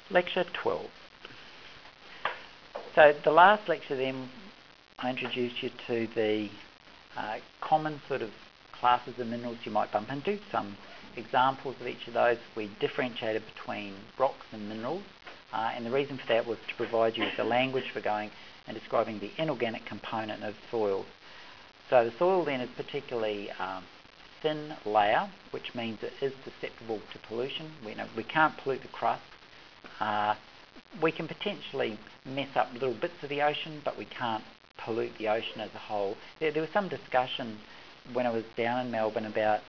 Lecture 12. So the last lecture then I introduced you to the common sort of classes of minerals you might bump into, some examples of each of those. We differentiated between rocks and minerals, and the reason for that was to provide you with the language for going and describing the inorganic component of soils. So the soil then is particularly thin layer, which means it is susceptible to pollution. We can't pollute the crust. We can potentially mess up little bits of the ocean, but we can't pollute the ocean as a whole. There was some discussion when I was down in Melbourne about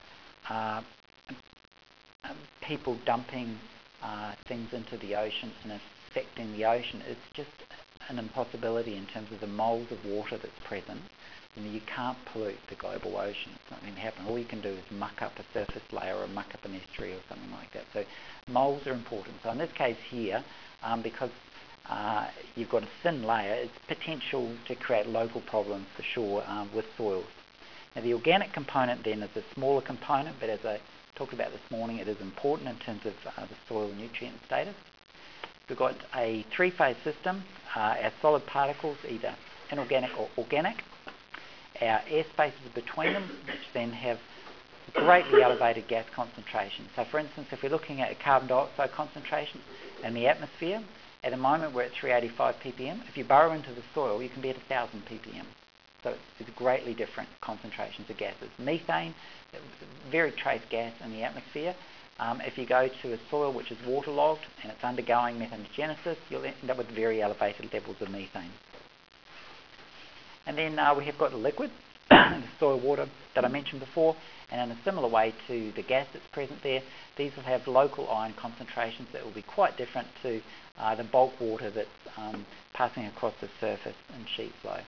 people dumping things into the ocean and affecting the ocean. It's just an impossibility in terms of the mould of water that's present. You can't pollute the global ocean. It's not going to happen. All you can do is muck up a surface layer or muck up an estuary or something like that. So moulds are important. So in this case here, because you've got a thin layer, it's potential to create local problems for sure with soils. Now the organic component then is a smaller component, but as I talked about this morning, it is important in terms of the soil nutrient status. We've got a three-phase system. Our solid particles, either inorganic or organic. Our air spaces between them, which then have greatly elevated gas concentration. So for instance, if we're looking at a carbon dioxide concentration in the atmosphere, at the moment we're at 385 ppm. If you burrow into the soil, you can be at 1,000 ppm. So it's greatly different concentrations of gases. Methane, very trace gas in the atmosphere. If you go to a soil which is waterlogged and it's undergoing methanogenesis, you'll end up with very elevated levels of methane. And then we have got the liquid, the soil water that I mentioned before, and in a similar way to the gas that's present there, these will have local ion concentrations that will be quite different to the bulk water that's passing across the surface in sheet flow.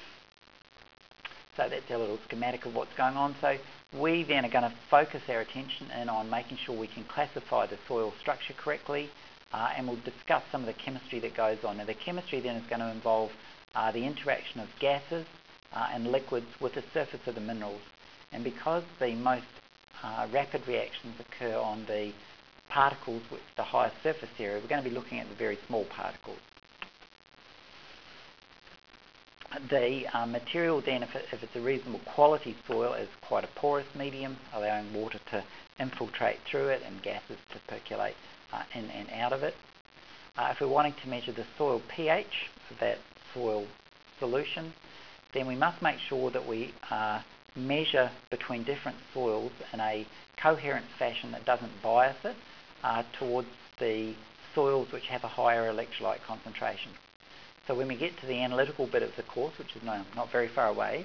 So that's our little schematic of what's going on. So we then are going to focus our attention in on making sure we can classify the soil structure correctly, and we'll discuss some of the chemistry that goes on. Now the chemistry then is going to involve the interaction of gases and liquids with the surface of the minerals. And because the most rapid reactions occur on the particles with the highest surface area, we're going to be looking at the very small particles. The material then, if it's a reasonable quality soil, is quite a porous medium, allowing water to infiltrate through it and gases to percolate in and out of it. If we're wanting to measure the soil pH of that soil solution, then we must make sure that we measure between different soils in a coherent fashion that doesn't bias it towards the soils which have a higher electrolyte concentration. So when we get to the analytical bit of the course, which is not very far away,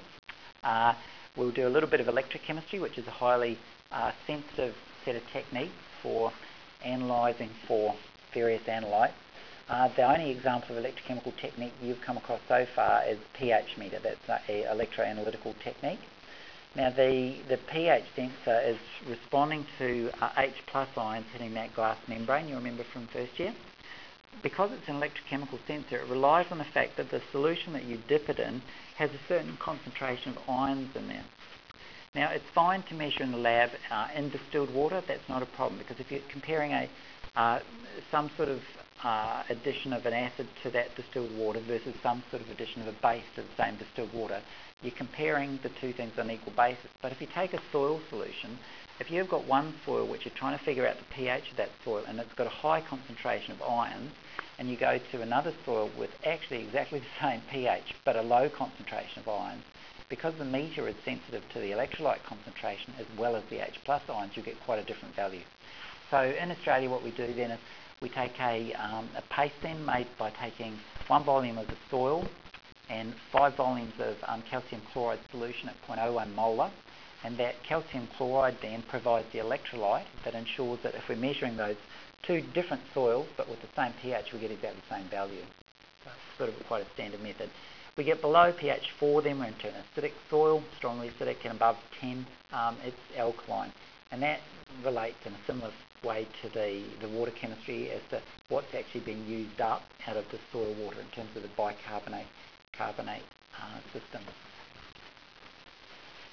we'll do a little bit of electrochemistry, which is a highly sensitive set of techniques for analysing for various analytes. The only example of electrochemical technique you've come across so far is pH meter. That's an electroanalytical technique. Now the pH sensor is responding to H+ ions hitting that glass membrane, you remember from first year. Because it's an electrochemical sensor, it relies on the fact that the solution that you dip it in has a certain concentration of ions in there. Now it's fine to measure in the lab in distilled water. That's not a problem, because if you're comparing some sort of addition of an acid to that distilled water versus some sort of addition of a base to the same distilled water, you're comparing the two things on an equal basis. But if you take a soil solution, if you've got one soil which you're trying to figure out the pH of that soil and it's got a high concentration of ions, and you go to another soil with actually exactly the same pH but a low concentration of ions, because the meter is sensitive to the electrolyte concentration as well as the H+ ions, you get quite a different value. So in Australia what we do then is we take a paste then made by taking 1 volume of the soil and 5 volumes of calcium chloride solution at 0.01 molar, and that calcium chloride then provides the electrolyte that ensures that if we're measuring those two different soils but with the same pH, we get exactly the same value. So it's sort of quite a standard method. We get below pH 4, then we're into an acidic soil, strongly acidic, and above 10 it's alkaline, and that relates in a similar way to the water chemistry as to what's actually being used up out of the soil water in terms of the bicarbonate carbonate system.